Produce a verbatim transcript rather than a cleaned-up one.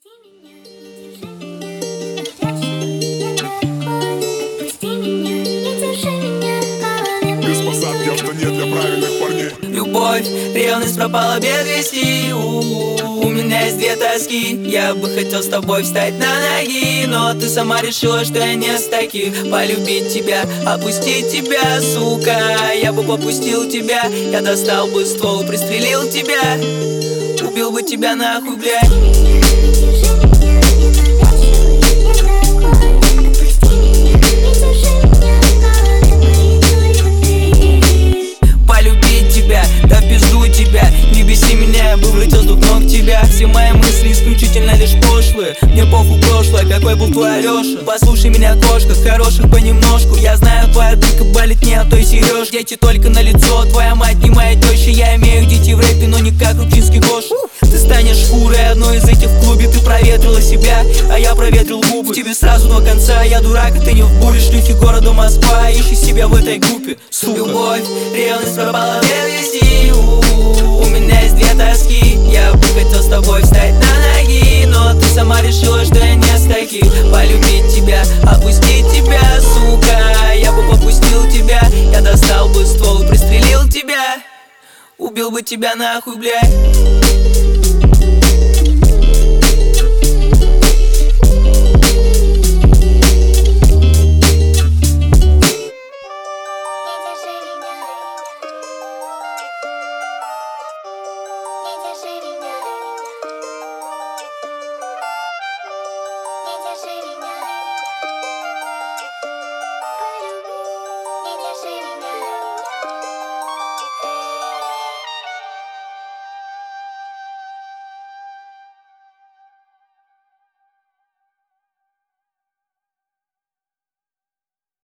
Отпусти меня, не держи меня, горячую, я такой. Отпусти меня, не держи меня, голодным. Без посадки авто не для правильных парней. Любовь, ревность пропала без вести. У, у меня есть две тоски. Я бы хотел с тобой встать на ноги, но ты сама решила, что я не с таких. Полюбить тебя, опустить тебя, сука. Я бы попустил тебя, я достал бы ствол, пристрелил тебя. Убил бы тебя нахуй, блядь. Полюбить тебя, да в пизду тебя. Не беси меня, я бы влетел с двух ног тебя. Все мои мысли исключительно лишь пошлые. Мне похуй прошлое, какой был твой Алёша. Послушай меня, кошка, хороших понемножку. Я знаю, твоя дырка болит не от той сережки. Дети только на лицо, твоя мать не моя теща. Я имею детей в рэпе, но не как Рубчинский Гош. Ты станешь шкурой одной из этих в клубе. Ты проветрила себя, а я проветрил губы. Тебе сразу до конца, я дурак, а ты не в буре. Шлюхи города Москва, ищи себя в этой группе, сука. Любовь, ревность пропала без вести. У меня есть две тоски. Я бы хотел с тобой встать на ноги, но ты сама решила, что я не с таких. Полюбить тебя, опустить тебя, сука. Я бы попустил тебя, я достал бы ствол, пристрелил тебя. Убил бы тебя нахуй, блядь.